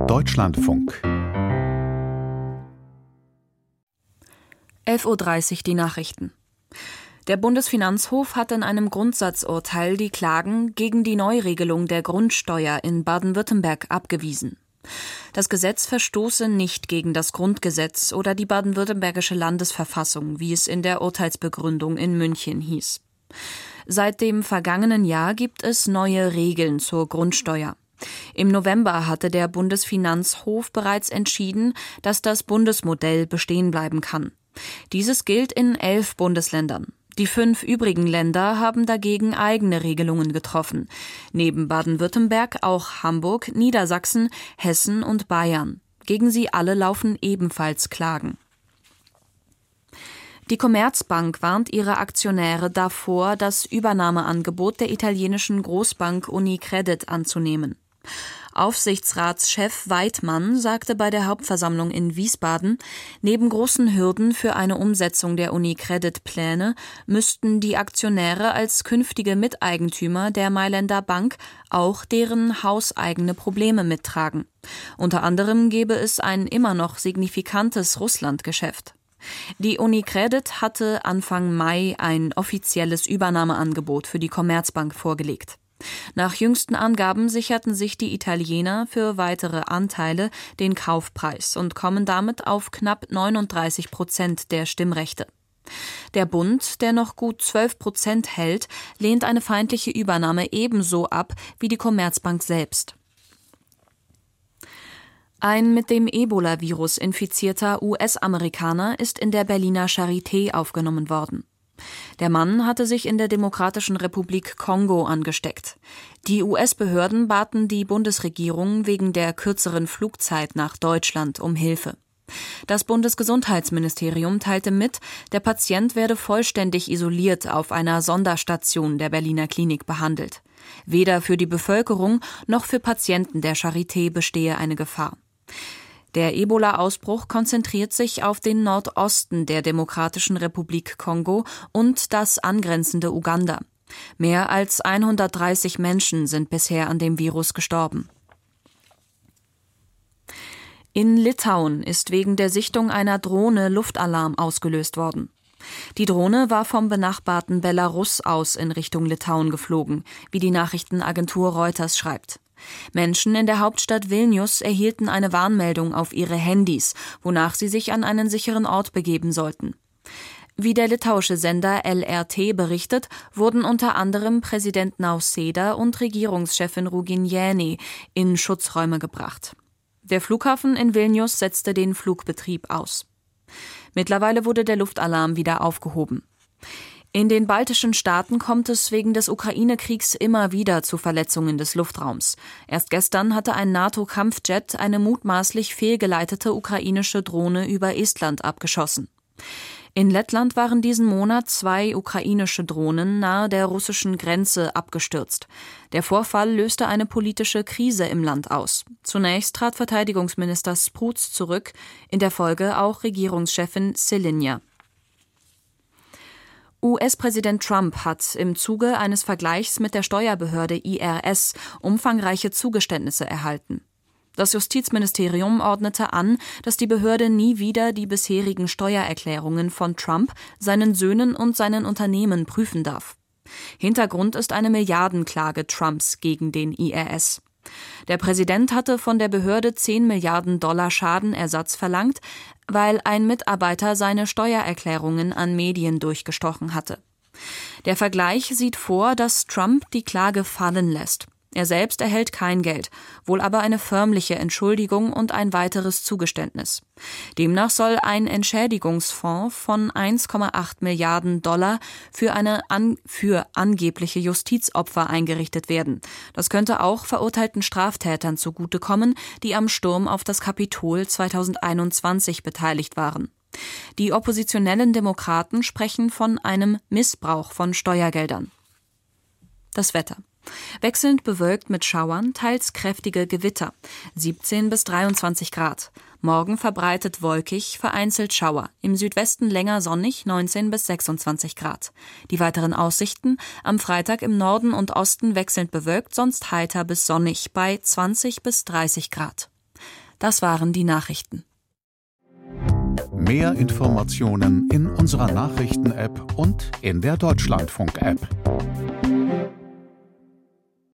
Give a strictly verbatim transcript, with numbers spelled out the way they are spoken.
Deutschlandfunk. elf Uhr dreißig die Nachrichten. Der Bundesfinanzhof hat in einem Grundsatzurteil die Klagen gegen die Neuregelung der Grundsteuer in Baden-Württemberg abgewiesen. Das Gesetz verstoße nicht gegen das Grundgesetz oder die baden-württembergische Landesverfassung, wie es in der Urteilsbegründung in München hieß. Seit dem vergangenen Jahr gibt es neue Regeln zur Grundsteuer. Im November hatte der Bundesfinanzhof bereits entschieden, dass das Bundesmodell bestehen bleiben kann. Dieses gilt in elf Bundesländern. Die fünf übrigen Länder haben dagegen eigene Regelungen getroffen. Neben Baden-Württemberg auch Hamburg, Niedersachsen, Hessen und Bayern. Gegen sie alle laufen ebenfalls Klagen. Die Commerzbank warnt ihre Aktionäre davor, das Übernahmeangebot der italienischen Großbank Unicredit anzunehmen. Aufsichtsratschef Weidmann sagte bei der Hauptversammlung in Wiesbaden, neben großen Hürden für eine Umsetzung der Unicredit-Pläne müssten die Aktionäre als künftige Miteigentümer der Mailänder Bank auch deren hauseigene Probleme mittragen. Unter anderem gäbe es ein immer noch signifikantes Russlandgeschäft. Die Unicredit hatte Anfang Mai ein offizielles Übernahmeangebot für die Commerzbank vorgelegt. Nach jüngsten Angaben sicherten sich die Italiener für weitere Anteile den Kaufpreis und kommen damit auf knapp neununddreißig Prozent der Stimmrechte. Der Bund, der noch gut zwölf Prozent hält, lehnt eine feindliche Übernahme ebenso ab wie die Commerzbank selbst. Ein mit dem Ebola-Virus infizierter U S-Amerikaner ist in der Berliner Charité aufgenommen worden. Der Mann hatte sich in der Demokratischen Republik Kongo angesteckt. Die U S-Behörden baten die Bundesregierung wegen der kürzeren Flugzeit nach Deutschland um Hilfe. Das Bundesgesundheitsministerium teilte mit, der Patient werde vollständig isoliert auf einer Sonderstation der Berliner Klinik behandelt. Weder für die Bevölkerung noch für Patienten der Charité bestehe eine Gefahr. Der Ebola-Ausbruch konzentriert sich auf den Nordosten der Demokratischen Republik Kongo und das angrenzende Uganda. Mehr als hundertdreißig Menschen sind bisher an dem Virus gestorben. In Litauen ist wegen der Sichtung einer Drohne Luftalarm ausgelöst worden. Die Drohne war vom benachbarten Belarus aus in Richtung Litauen geflogen, wie die Nachrichtenagentur Reuters schreibt. Menschen in der Hauptstadt Vilnius erhielten eine Warnmeldung auf ihre Handys, wonach sie sich an einen sicheren Ort begeben sollten. Wie der litauische Sender L R T berichtet, wurden unter anderem Präsident Nausėda und Regierungschefin Ruginienė in Schutzräume gebracht. Der Flughafen in Vilnius setzte den Flugbetrieb aus. Mittlerweile wurde der Luftalarm wieder aufgehoben. In den baltischen Staaten kommt es wegen des Ukraine-Kriegs immer wieder zu Verletzungen des Luftraums. Erst gestern hatte ein NATO-Kampfjet eine mutmaßlich fehlgeleitete ukrainische Drohne über Estland abgeschossen. In Lettland waren diesen Monat zwei ukrainische Drohnen nahe der russischen Grenze abgestürzt. Der Vorfall löste eine politische Krise im Land aus. Zunächst trat Verteidigungsminister Sprutz zurück, in der Folge auch Regierungschefin Šiliniė. U S-Präsident Trump hat im Zuge eines Vergleichs mit der Steuerbehörde I R S umfangreiche Zugeständnisse erhalten. Das Justizministerium ordnete an, dass die Behörde nie wieder die bisherigen Steuererklärungen von Trump, seinen Söhnen und seinen Unternehmen prüfen darf. Hintergrund ist eine Milliardenklage Trumps gegen den I R S. Der Präsident hatte von der Behörde zehn Milliarden Dollar Schadenersatz verlangt, weil ein Mitarbeiter seine Steuererklärungen an Medien durchgestochen hatte. Der Vergleich sieht vor, dass Trump die Klage fallen lässt. Er selbst erhält kein Geld, wohl aber eine förmliche Entschuldigung und ein weiteres Zugeständnis. Demnach soll ein Entschädigungsfonds von eins Komma acht Milliarden Dollar für eine an, für angebliche Justizopfer eingerichtet werden. Das könnte auch verurteilten Straftätern zugutekommen, die am Sturm auf das Kapitol zweitausendeinundzwanzig beteiligt waren. Die oppositionellen Demokraten sprechen von einem Missbrauch von Steuergeldern. Das Wetter. Wechselnd bewölkt mit Schauern, teils kräftige Gewitter, siebzehn bis dreiundzwanzig Grad. Morgen verbreitet wolkig, vereinzelt Schauer, im Südwesten länger sonnig, neunzehn bis sechsundzwanzig Grad. Die weiteren Aussichten: am Freitag im Norden und Osten wechselnd bewölkt, sonst heiter bis sonnig bei zwanzig bis dreißig Grad. Das waren die Nachrichten. Mehr Informationen in unserer Nachrichten-App und in der Deutschlandfunk-App.